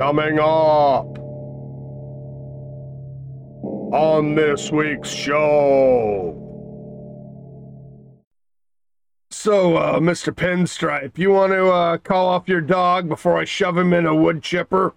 Coming up on this week's show. So, Mr. Pinstripe, you want to call off your dog before I shove him in a wood chipper?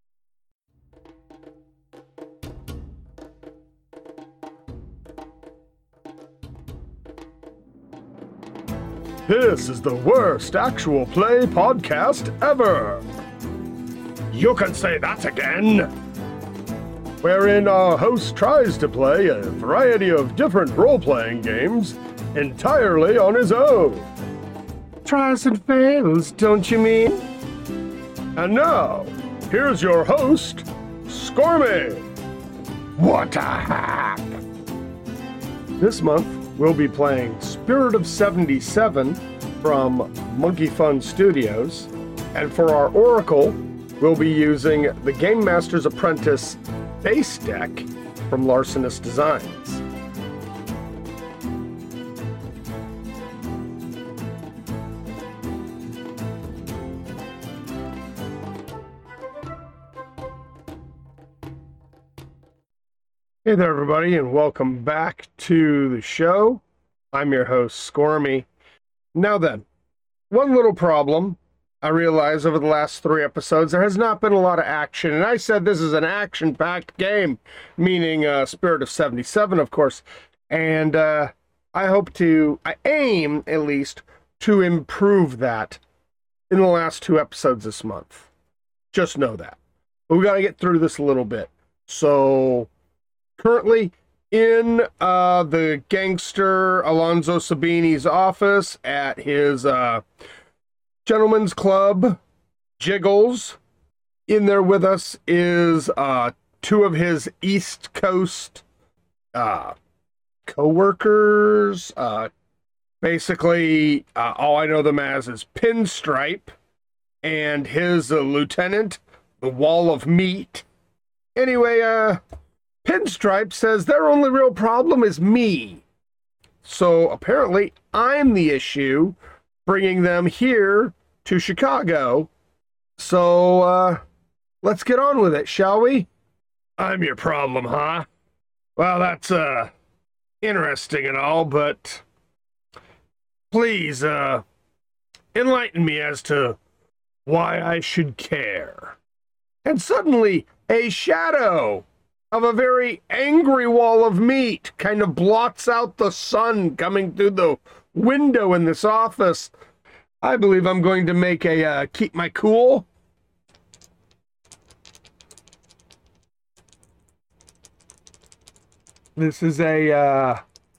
This is the worst actual play podcast ever. You can say that again. Wherein our host tries to play a variety of different role-playing games entirely on his own. Tries and fails, don't you mean? And now, here's your host, Skormy. What a hack! This month, we'll be playing Spirit of 77 from Monkey Fun Studios, and for our Oracle, we'll be using the Game Master's Apprentice base deck from Larcenous Designs. Hey there, everybody, and welcome back to the show. I'm your host, Skormy. Now then, one little problem. I realize over the last 3 episodes, there has not been a lot of action, and I said this is an action-packed game, meaning Spirit of 77, of course, and I aim, at least, to improve that in the last 2 episodes this month. Just know that. But we got to get through this a little bit. So, currently in the gangster Alonzo Sabini's office at his Gentlemen's Club, Jiggles. In there with us is 2 of his East Coast co-workers. Basically, all I know them as is Pinstripe and his lieutenant, the Wall of Meat. Anyway, Pinstripe says their only real problem is me. So apparently, I'm the issue, bringing them here to Chicago. So, let's get on with it, shall we? I'm your problem, huh? Well, that's, interesting and all, but please, enlighten me as to why I should care. And suddenly, a shadow of a very angry Wall of Meat kind of blots out the sun coming through the window in this office. I believe I'm going to make a keep my cool. This is a,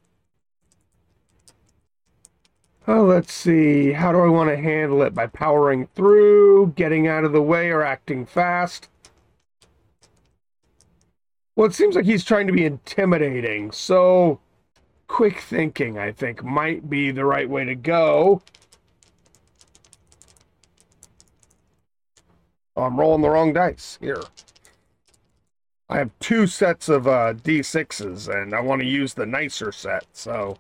let's see. How do I want to handle it? By powering through, getting out of the way, or acting fast? Well, it seems like he's trying to be intimidating, so quick thinking, I think, might be the right way to go. Oh, I'm rolling the wrong dice. Here. I have 2 sets of D6s, and I want to use the nicer set, so.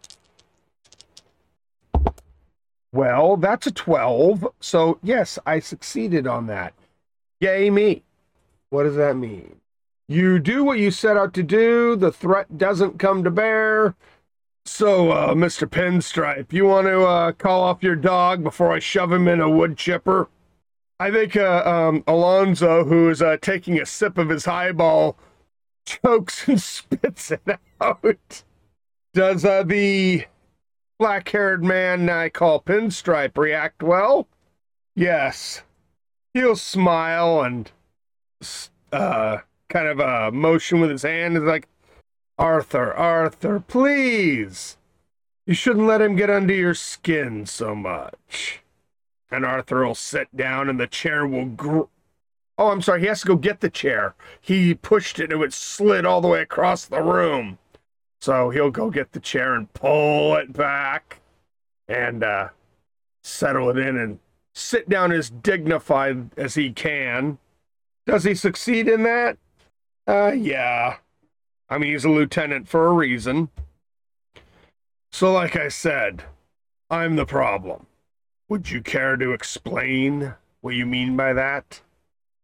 Well, that's a 12, so yes, I succeeded on that. Yay me. What does that mean? You do what you set out to do, the threat doesn't come to bear. So, Mr. Pinstripe, you want to call off your dog before I shove him in a wood chipper? I think Alonzo, who is taking a sip of his highball, chokes and spits it out. Does the black-haired man I call Pinstripe react well? Yes. He'll smile and kind of motion with his hand. Is like, Arthur, please. You shouldn't let him get under your skin so much. And Arthur will sit down and the chair will Oh, I'm sorry, he has to go get the chair. He pushed it and it slid all the way across the room. So he'll go get the chair and pull it back and settle it in and sit down as dignified as he can. Does he succeed in that? Yeah. I mean, he's a lieutenant for a reason. So like I said, I'm the problem. Would you care to explain what you mean by that?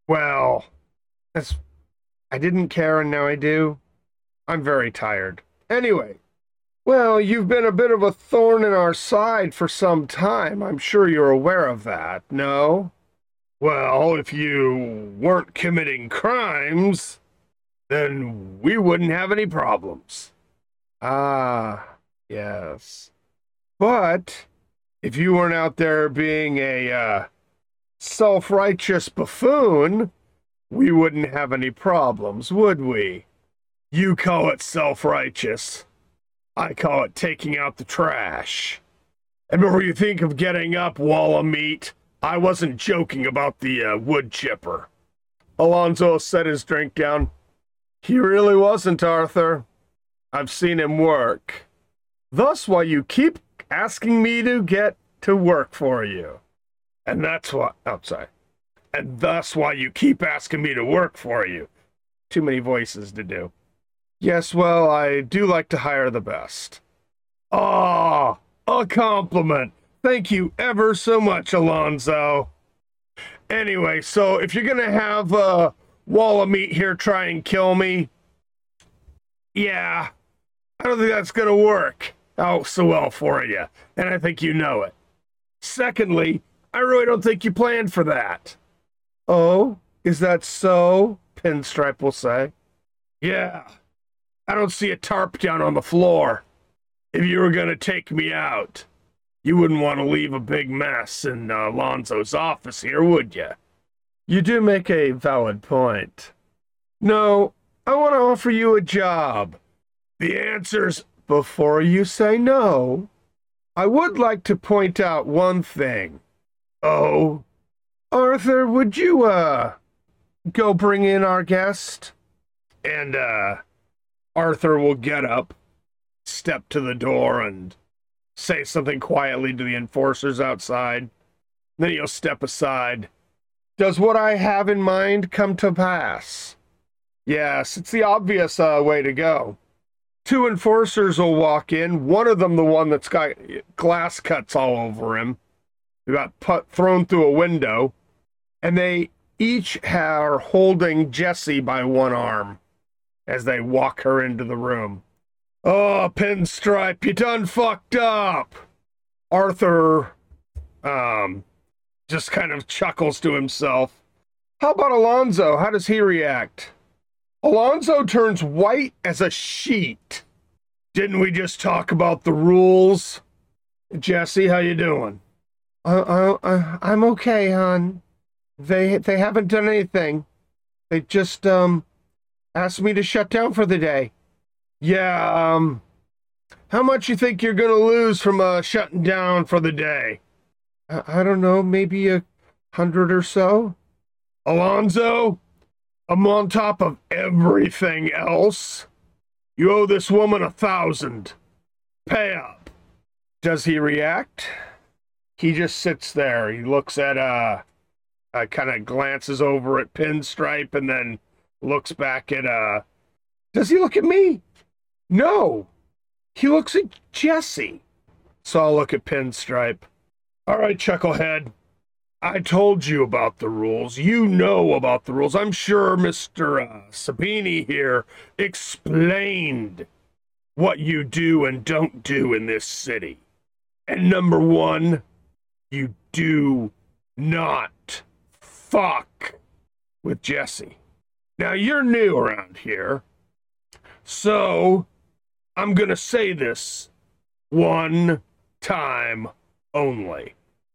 Well, that's, I didn't care and now I do. I'm very tired. Anyway, well, you've been a bit of a thorn in our side for some time. I'm sure you're aware of that, no? Well, if you weren't committing crimes, then we wouldn't have any problems. Ah, yes. But if you weren't out there being a self-righteous buffoon, we wouldn't have any problems, would we? You call it self-righteous. I call it taking out the trash. And before you think of getting up, wall of meat, I wasn't joking about the wood chipper. Alonzo set his drink down. He really wasn't, Arthur. I've seen him work. Thus why you keep asking me to get to work for you. And that's why, And thus why you keep asking me to work for you. Too many voices to do. Yes, well, I do like to hire the best. Ah, a compliment. Thank you ever so much, Alonzo. Anyway, so if you're gonna have a wall of meat here try and kill me, yeah, I don't think that's gonna work out so well for you, and I think you know it. Secondly, I really don't think you planned for that. Oh, is that so? Pinstripe will say. Yeah, I don't see a tarp down on the floor. If you were gonna take me out, you wouldn't want to leave a big mess in Alonzo's office here, would you? You do make a valid point. No, I want to offer you a job. The answer's before you say no. I would like to point out one thing. Oh, Arthur, would you, go bring in our guest? And, Arthur will get up, step to the door, and say something quietly to the enforcers outside. Then he'll step aside. Does what I have in mind come to pass? Yes, it's the obvious way to go. Two enforcers will walk in. One of them, the one that's got glass cuts all over him, who got thrown through a window. And they each are holding Jessie by one arm as they walk her into the room. Oh, Pinstripe, you done fucked up. Arthur, just kind of chuckles to himself. How about Alonzo? How does he react? Alonzo turns white as a sheet. Didn't we just talk about the rules? Jessie, how you doing? I'm okay, hon. They haven't done anything. They just, asked me to shut down for the day. Yeah, how much you think you're gonna lose from, shutting down for the day? I don't know, maybe 100 or so? Alonzo, I'm on top of everything else. You owe this woman 1,000. Pay up. Does he react? He just sits there. He looks at, kind of glances over at Pinstripe and then looks back at, does he look at me? No, he looks at Jessie. So I'll look at Pinstripe. All right, Chucklehead. I told you about the rules. You know about the rules. I'm sure Mr. Sabini here explained what you do and don't do in this city. And number one, you do not fuck with Jessie. Now, you're new around here, so I'm gonna say this one time only.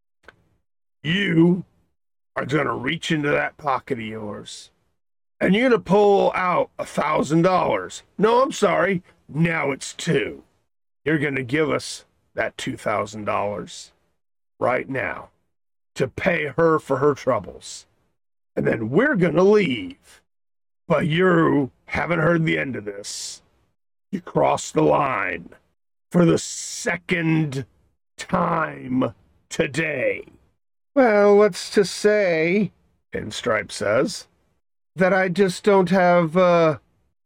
You are gonna reach into that pocket of yours, and you're gonna pull out $1,000. No, I'm sorry, now it's 2. You're gonna give us that $2,000 right now to pay her for her troubles, and then we're gonna leave. But you haven't heard the end of this. You crossed the line for the second time today. Well, what's to say, Pinstripe says, that I just don't have, Mr.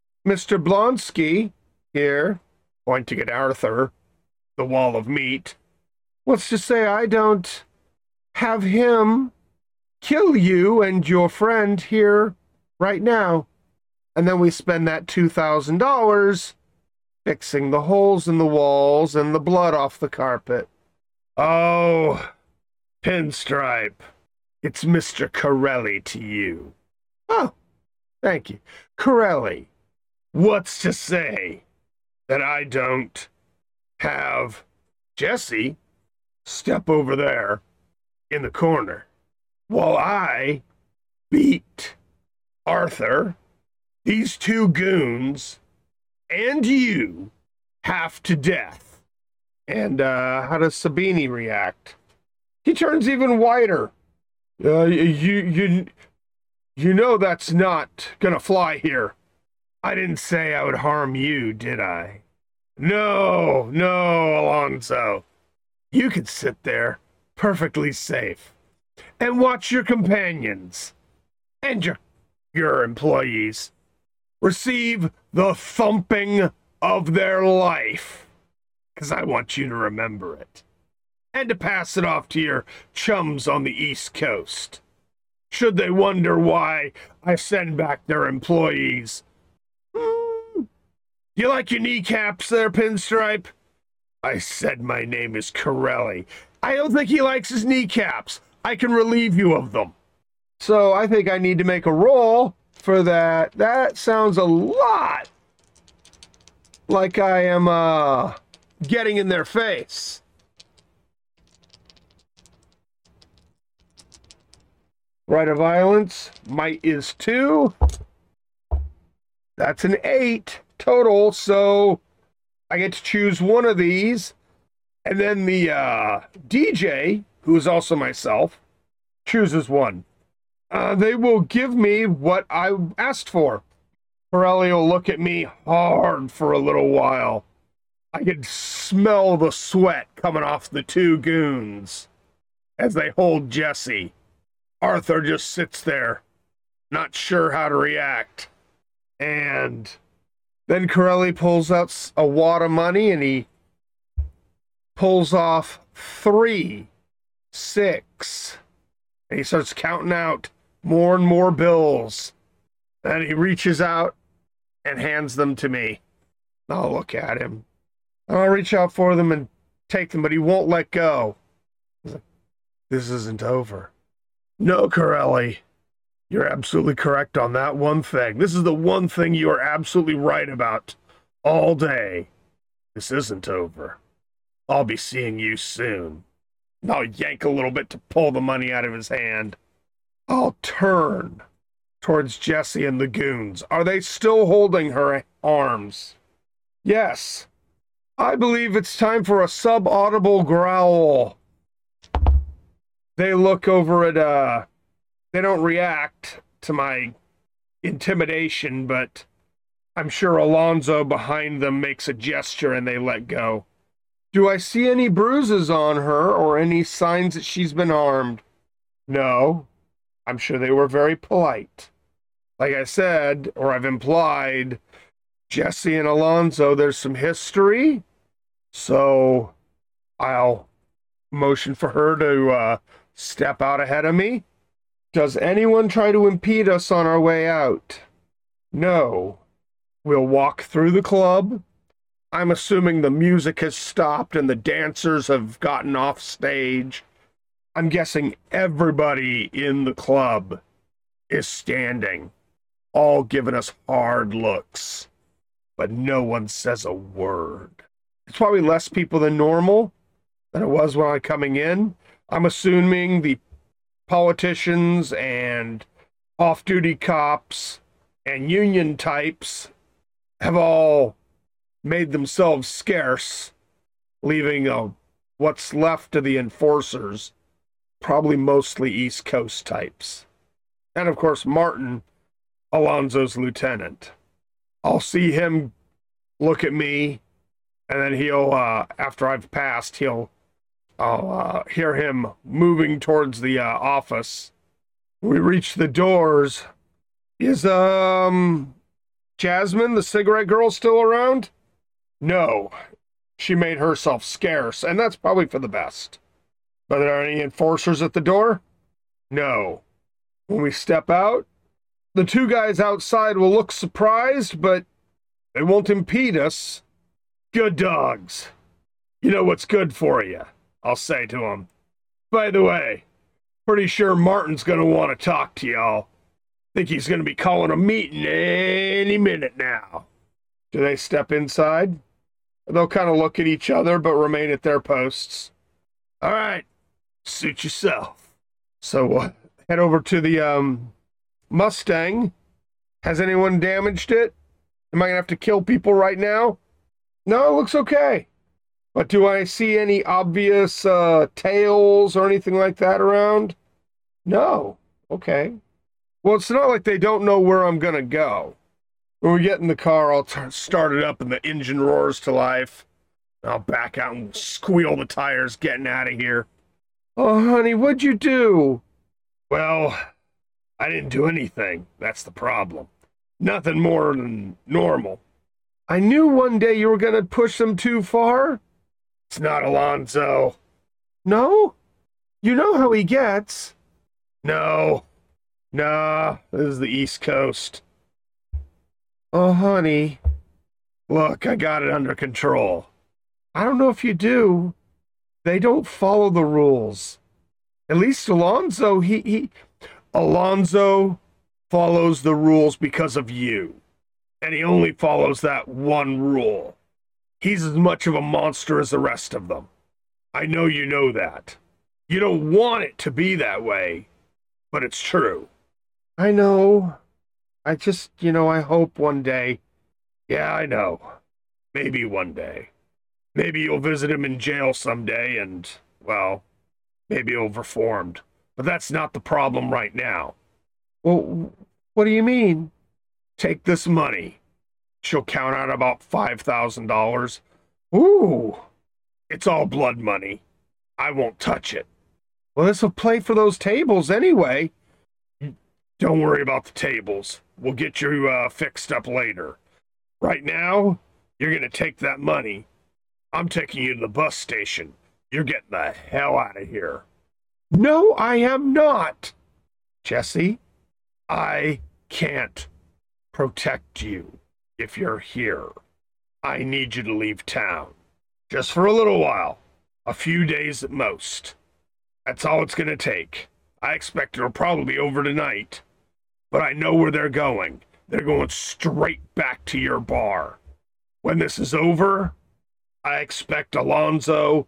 Blonsky here, pointing at Arthur, the wall of meat. What's to say I don't have him kill you and your friend here right now. And then we spend that $2,000 fixing the holes in the walls and the blood off the carpet. Oh, Pinstripe, it's Mr. Corelli to you. Oh, thank you. Corelli, what's to say that I don't have Jesse step over there in the corner while I beat Arthur, these two goons, and you half to death? And how does Sabini react? He turns even whiter. You know that's not gonna fly here. I didn't say I would harm you, did I? No, Alonzo. You can sit there, perfectly safe, and watch your companions and your employees receive the thumping of their life. Because I want you to remember it. And to pass it off to your chums on the East Coast. Should they wonder why I send back their employees. Do you like your kneecaps there, Pinstripe? I said my name is Corelli. I don't think he likes his kneecaps. I can relieve you of them. So I think I need to make a roll for that. That sounds a lot like I am getting in their face. Right of violence, might is 2. That's an 8 total, so I get to choose one of these. And then the DJ, who is also myself, chooses one. They will give me what I asked for. Corelli will look at me hard for a little while. I can smell the sweat coming off the two goons as they hold Jesse. Arthur just sits there, not sure how to react. And then Corelli pulls out a wad of money and he pulls off 3, 6. And he starts counting out more and more bills. And he reaches out and hands them to me. I'll look at him. I'll reach out for them and take them, but he won't let go. He's like, this isn't over. No, Corelli, you're absolutely correct on that one thing. This is the one thing you are absolutely right about all day. This isn't over. I'll be seeing you soon. And I'll yank a little bit to pull the money out of his hand. I'll turn towards Jesse and the goons. Are they still holding her arms? Yes. I believe it's time for a sub-audible growl. They look over at, they don't react to my intimidation, but I'm sure Alonzo behind them makes a gesture and they let go. Do I see any bruises on her or any signs that she's been harmed? No. I'm sure they were very polite. Like I said, or I've implied, Jesse and Alonzo, there's some history. So I'll motion for her to step out ahead of me. Does anyone try to impede us on our way out? No. We'll walk through the club. I'm assuming the music has stopped and the dancers have gotten off stage. I'm guessing everybody in the club is standing, all giving us hard looks, but no one says a word. It's probably less people than normal than it was when I'm coming in. I'm assuming the politicians and off-duty cops and union types have all made themselves scarce, leaving what's left of the enforcers, probably mostly East Coast types. And of course, Martin, Alonzo's lieutenant. I'll see him look at me, and then he'll, after I've passed, I'll hear him moving towards the office. When we reach the doors. Is, Jasmine, the cigarette girl, still around? No. She made herself scarce, and that's probably for the best. But are there any enforcers at the door? No. When we step out, the two guys outside will look surprised, but they won't impede us. Good dogs. You know what's good for you, I'll say to them. By the way, pretty sure Martin's going to want to talk to y'all. Think he's going to be calling a meeting any minute now. Do they step inside? They'll kind of look at each other, but remain at their posts. All right, suit yourself. So we'll head over to the Mustang. Has anyone damaged it? Am I going to have to kill people right now? No, it looks okay. But do I see any obvious tails or anything like that around? No. Okay. Well, it's not like they don't know where I'm going to go. When we get in the car, I'll start it up and the engine roars to life. I'll back out and squeal the tires getting out of here. Oh, honey, what'd you do? Well, I didn't do anything. That's the problem. Nothing more than normal. I knew one day you were going to push them too far. It's not Alonzo. No? You know how he gets. No. Nah, this is the East Coast. Oh, honey. Look, I got it under control. I don't know if you do. They don't follow the rules. At least Alonzo, Alonzo follows the rules because of you. And he only follows that one rule. He's as much of a monster as the rest of them. I know you know that. You don't want it to be that way, but it's true. I know. I just, I hope one day. Yeah, I know. Maybe one day. Maybe you'll visit him in jail someday and, well, maybe he'll have reformed. But that's not the problem right now. Well, what do you mean? Take this money. She'll count out about $5,000. Ooh, it's all blood money. I won't touch it. Well, this will play for those tables anyway. Don't worry about the tables. We'll get you fixed up later. Right now, you're going to take that money. I'm taking you to the bus station. You're getting the hell out of here. No, I am not. Jesse, I can't protect you if you're here. I need you to leave town. Just for a little while. A few days at most. That's all it's going to take. I expect it'll probably be over tonight. But I know where they're going. They're going straight back to your bar. When this is over, I expect Alonzo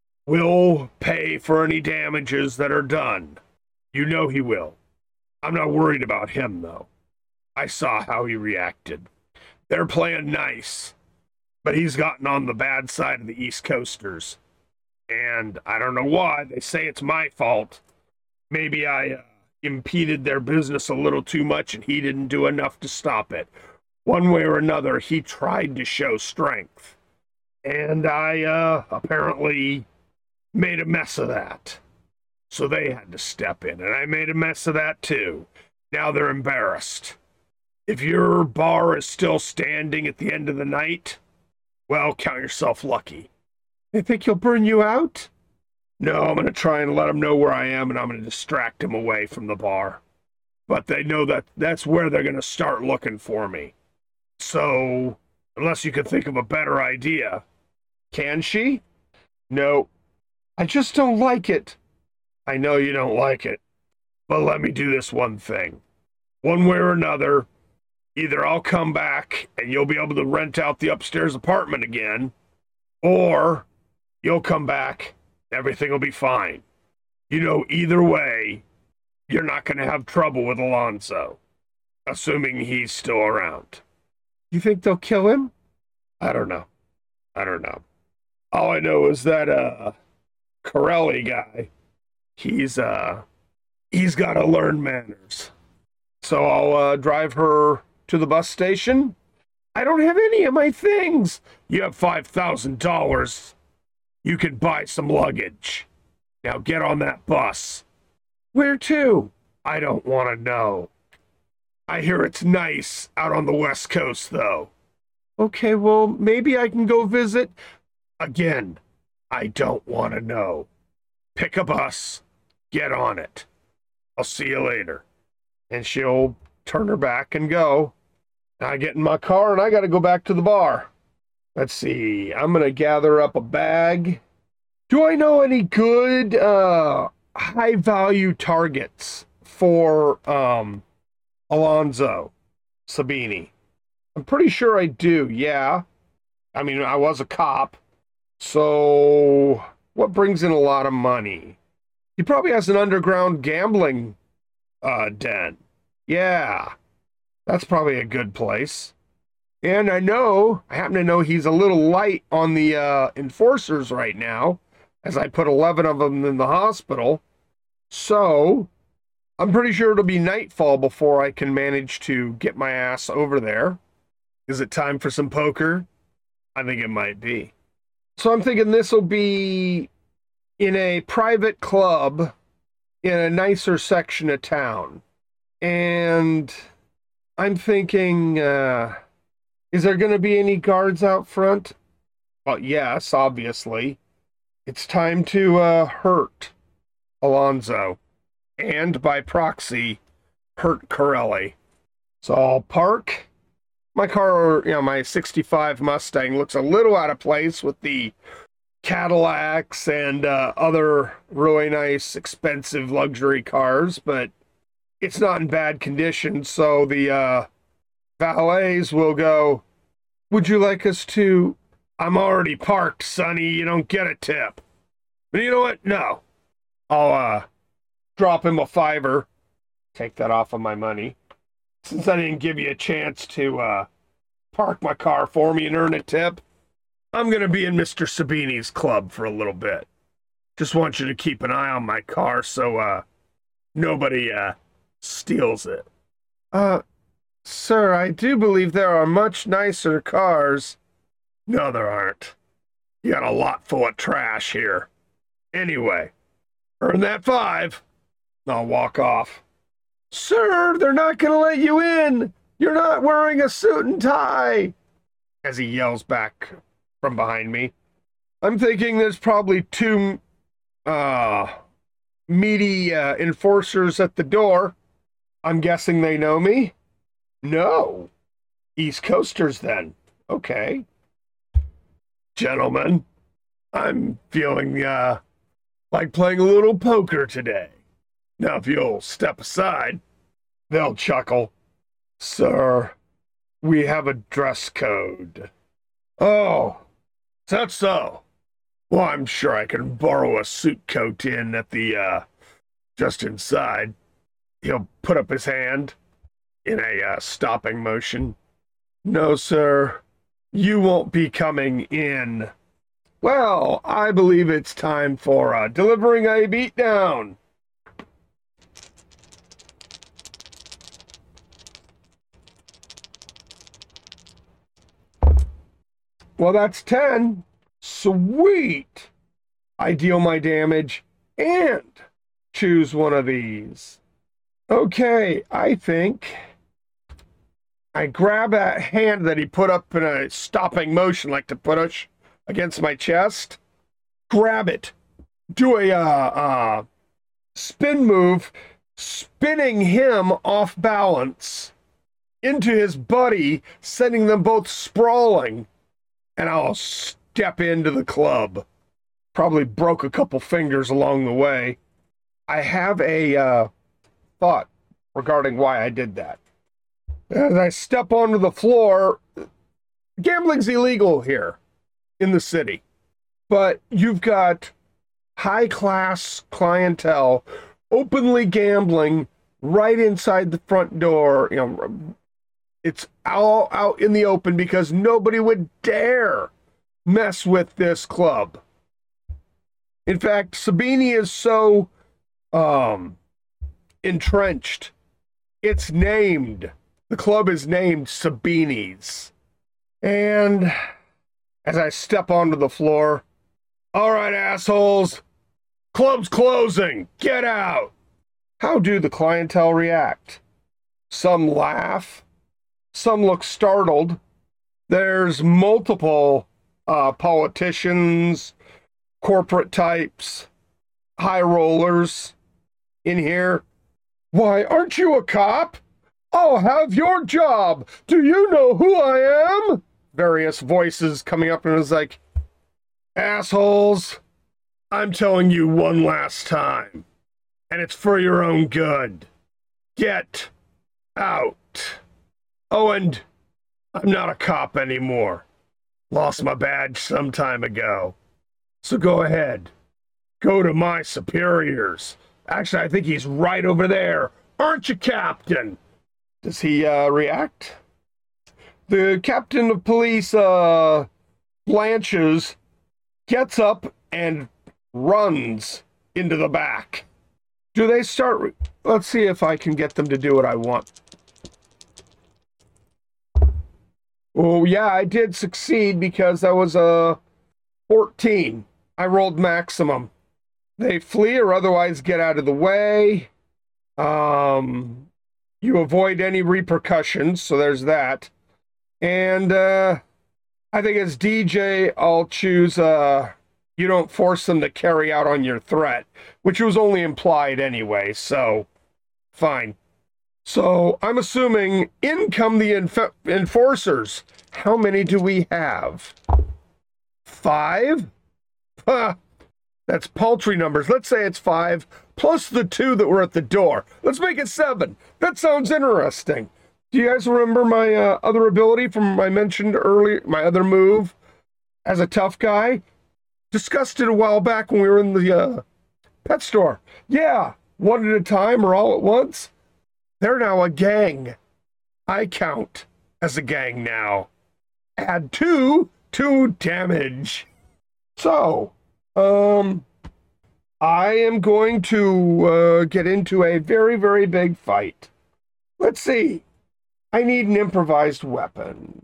will pay for any damages that are done. You know he will. I'm not worried about him, though. I saw how he reacted. They're playing nice, but he's gotten on the bad side of the East Coasters. And I don't know why. They say it's my fault. Maybe I impeded their business a little too much and he didn't do enough to stop it. One way or another, he tried to show strength. And I apparently made a mess of that. So they had to step in, and I made a mess of that too. Now they're embarrassed. If your bar is still standing at the end of the night, well, count yourself lucky. They think he'll burn you out? No, I'm going to try and let them know where I am, and I'm going to distract him away from the bar. But they know that that's where they're going to start looking for me. So, unless you could think of a better idea. Can she? No. I just don't like it. I know you don't like it. But let me do this one thing. One way or another, either I'll come back and you'll be able to rent out the upstairs apartment again, or you'll come back, everything will be fine. Either way, you're not going to have trouble with Alonzo, assuming he's still around. You think they'll kill him? I don't know. All I know is that, Corelli guy, he's got to learn manners. So I'll drive her to the bus station. I don't have any of my things. You have $5,000. You can buy some luggage. Now get on that bus. Where to? I don't want to know. I hear it's nice out on the West Coast, though. Okay, well, maybe I can go visit. Again, I don't want to know. Pick a bus. Get on it. I'll see you later. and she'll turn her back and go. I get in my car and I got to go back to the bar. Let's see. I'm going to gather up a bag. Do I know any good high value targets for Alonzo Sabini? I'm pretty sure I do. Yeah. I mean, I was a cop. So what brings in a lot of money? He probably has an underground gambling den. Yeah. That's probably a good place. And I happen to know he's a little light on the enforcers right now, as I put 11 of them in the hospital. So I'm pretty sure it'll be nightfall before I can manage to get my ass over there. Is it time for some poker? I think it might be. So I'm thinking this will be in a private club in a nicer section of town. And I'm thinking, is there going to be any guards out front? Well, yes, obviously. It's time to hurt Alonzo. And by proxy, hurt Corelli. So I'll park. My car, my 65 Mustang looks a little out of place with the Cadillacs and other really nice, expensive luxury cars, but it's not in bad condition. So the valets will go, would you like us to? I'm already parked, Sonny. You don't get a tip. But you know what? No. I'll drop him a $5. Take that off of my money. Since I didn't give you a chance to park my car for me and earn a tip, I'm going to be in Mr. Sabini's club for a little bit. Just want you to keep an eye on my car so nobody steals it. Sir, I do believe there are much nicer cars. No, there aren't. You got a lot full of trash here. Anyway, earn that $5. I'll walk off. Sir, they're not going to let you in. You're not wearing a suit and tie. As he yells back from behind me. I'm thinking there's probably two meaty enforcers at the door. I'm guessing they know me. No. East Coasters then. Okay. Gentlemen, I'm feeling like playing a little poker today. Now, if you'll step aside, they'll chuckle. Sir, we have a dress code. Oh, is that so? Well, I'm sure I can borrow a suit coat in at the, just inside. He'll put up his hand in a stopping motion. No, sir, you won't be coming in. Well, I believe it's time for delivering a beatdown. Well, that's 10. Sweet. I deal my damage and choose one of these. Okay, I think I grab that hand that he put up in a stopping motion, like to push against my chest. Grab it. Do a spin move, spinning him off balance into his buddy, sending them both sprawling. And I'll step into the club. Probably broke a couple fingers along the way. I have a thought regarding why I did that. As I step onto the floor, gambling's illegal here in the city. But you've got high-class clientele openly gambling right inside the front door. It's all out in the open because nobody would dare mess with this club. In fact, Sabini is so entrenched. It's named. The club is named Sabini's. And as I step onto the floor, all right, assholes, club's closing. Get out. How do the clientele react? Some laugh. Some look startled. There's multiple politicians, corporate types, high rollers in here. Why, aren't you a cop? I'll have your job. Do you know who I am? Various voices coming up, and it was like, assholes, I'm telling you one last time, and it's for your own good. Get out. Oh, and I'm not a cop anymore. Lost my badge some time ago. So go ahead. Go to my superiors. Actually, I think he's right over there. Aren't you, Captain? Does he react? The captain of police blanches, gets up and runs into the back. Do they start? Let's see if I can get them to do what I want. Oh, yeah, I did succeed because that was a 14. I rolled maximum. They flee or otherwise get out of the way. You avoid any repercussions, so there's that. And I think as DJ, I'll choose you don't force them to carry out on your threat, which was only implied anyway, so fine. So I'm assuming in come the enforcers. How many do we have? 5? Huh. That's paltry numbers. Let's say it's 5, plus the 2 that were at the door. Let's make it 7. That sounds interesting. Do you guys remember my other ability from I mentioned earlier, my other move as a tough guy? Discussed it a while back when we were in the pet store. Yeah, one at a time or all at once. They're now a gang. I count as a gang now. Add 2 to damage. So, I am going to get into a very, very big fight. Let's see. I need an improvised weapon.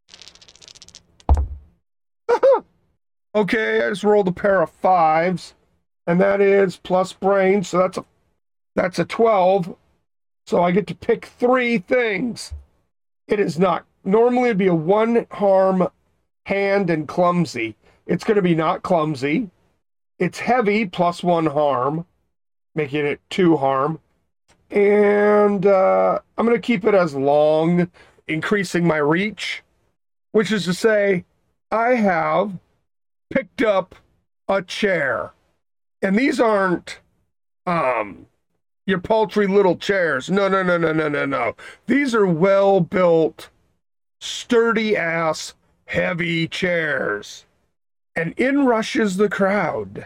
Okay, I just rolled a pair of 5s, and that is plus brain, so that's a 12. So I get to pick 3 things. It is not. Normally it'd be a 1 harm, hand, and clumsy. It's going to be not clumsy. It's heavy, plus 1 harm, making it 2 harm. And I'm going to keep it as long, increasing my reach, which is to say, I have picked up a chair. And these aren't your paltry little chairs. No. These are well-built, sturdy-ass, heavy chairs. And in rushes the crowd.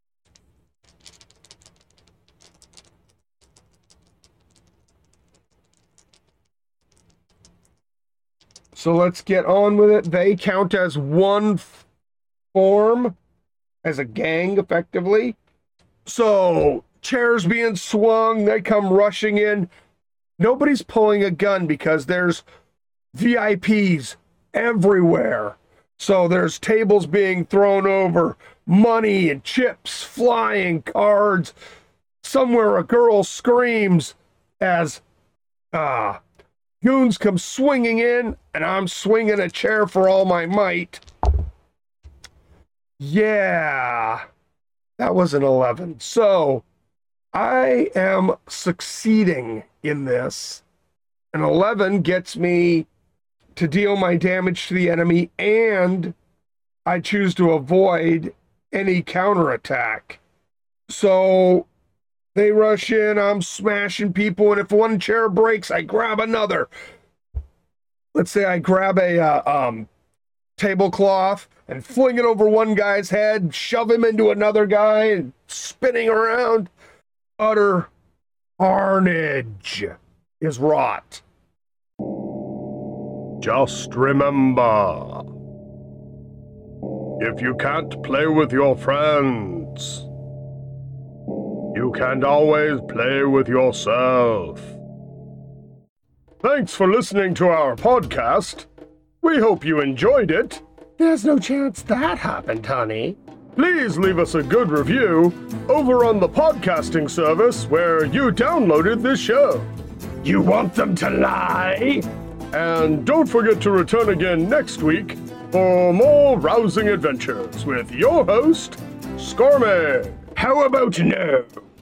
So let's get on with it. They count as one form, as a gang, effectively. So, chairs being swung, they come rushing in. Nobody's pulling a gun because there's VIPs everywhere. So there's tables being thrown over, money and chips flying, cards. Somewhere a girl screams as goons come swinging in, and I'm swinging a chair for all my might. Yeah, that was an 11. So I am succeeding in this. An 11 gets me to deal my damage to the enemy, and I choose to avoid any counterattack. So they rush in, I'm smashing people, and if one chair breaks, I grab another. Let's say I grab a tablecloth and fling it over one guy's head, shove him into another guy, and spinning around. Utter carnage is wrought. Just remember, if you can't play with your friends, you can always play with yourself. Thanks for listening to our podcast. We hope you enjoyed it. There's no chance that happened, honey. Please leave us a good review over on the podcasting service where you downloaded this show. You want them to lie? And don't forget to return again next week for more rousing adventures with your host, Scormy. How about no?